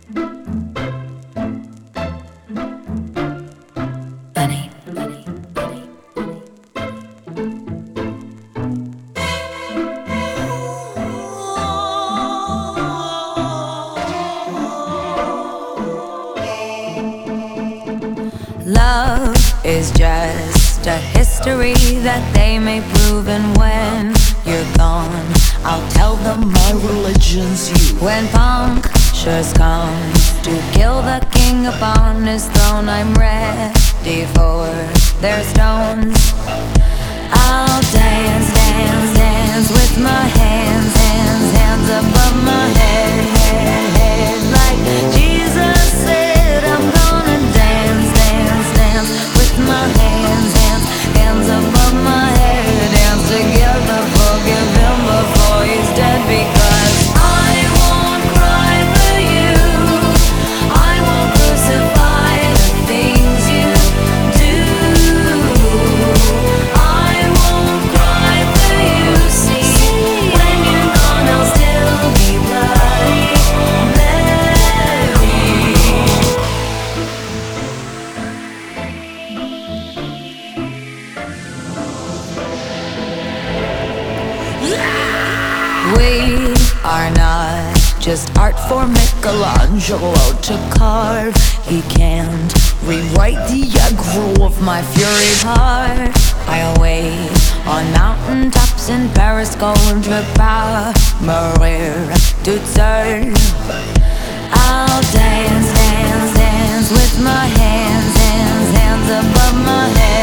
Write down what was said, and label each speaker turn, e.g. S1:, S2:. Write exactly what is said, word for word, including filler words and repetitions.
S1: Bunny, bunny, bunny, love is just a history that they may prove, and when you're gone, I'll tell them my religion's you. When punctures come to kill the king upon his throne, I'm ready for their stones. I'll dance, dance, dance with my hands, hands, hands above my head, head, head. Like Jesus said, I'm gonna dance, dance, dance with my hands, hands, hands above my head. Dance together, forgive him before he's dead, because I won't cry for you, I won't crucify the things you do. I won't cry for you, see, when you're gone I'll still be Bloody Mary. We are not just art for Michelangelo to carve. He can't rewrite the aggro of my fury heart. I'll wait on mountaintops in Paris, contre pas mourir toute seule. I'll dance, dance, dance with my hands, hands, hands above my head.